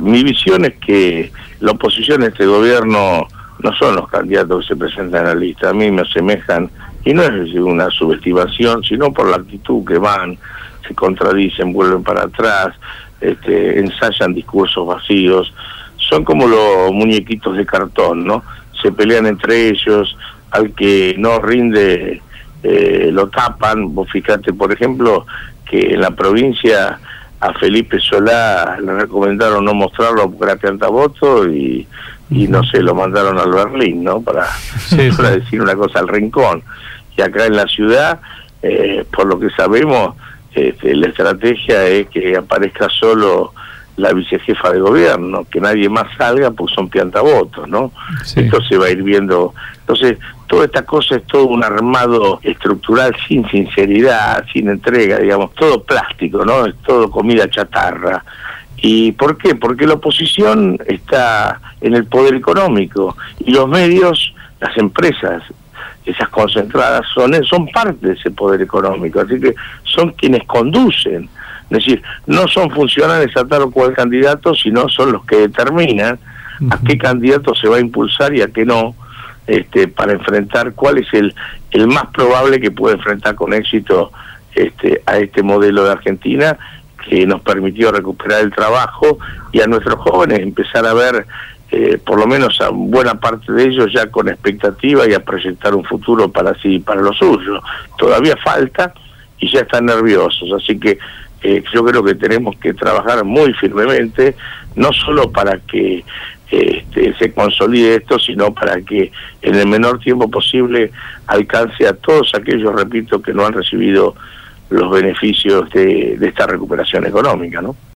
Mi visión es que la oposición a este gobierno no son los candidatos que se presentan en la lista. A mí me asemejan, y no es una subestimación, sino por la actitud que van, se contradicen, vuelven para atrás, ensayan discursos vacíos. Son como los muñequitos de cartón, ¿no? Se pelean entre ellos, al que no rinde lo tapan. Vos fijate, por ejemplo, que en la provincia a Felipe Solá le recomendaron no mostrarlo porque era piantavoto y no sé, lo mandaron al Berlín, ¿no? Para decir una cosa, al rincón. Y acá en la ciudad, por lo que sabemos, la estrategia es que aparezca solo la vicejefa de gobierno, que nadie más salga porque son piantavotos, ¿no? Sí. Esto se va a ir viendo. Entonces, toda esta cosa es todo un armado estructural sin sinceridad, sin entrega, digamos, todo plástico, ¿no? Es todo comida chatarra. ¿Y por qué? Porque la oposición está en el poder económico y los medios, las empresas, esas concentradas son parte de ese poder económico, así que son quienes conducen. Es decir, no son funcionales a tal o cual candidato, sino son los que determinan a qué candidato se va a impulsar y a qué no, para enfrentar cuál es el más probable que puede enfrentar con éxito a este modelo de Argentina que nos permitió recuperar el trabajo y a nuestros jóvenes empezar a ver, por lo menos a buena parte de ellos ya con expectativa y a proyectar un futuro para sí y para los suyos. Todavía falta y ya están nerviosos, así que yo creo que tenemos que trabajar muy firmemente, no solo para que se consolide esto, sino para que en el menor tiempo posible alcance a todos aquellos, repito, que no han recibido los beneficios de esta recuperación económica, ¿no?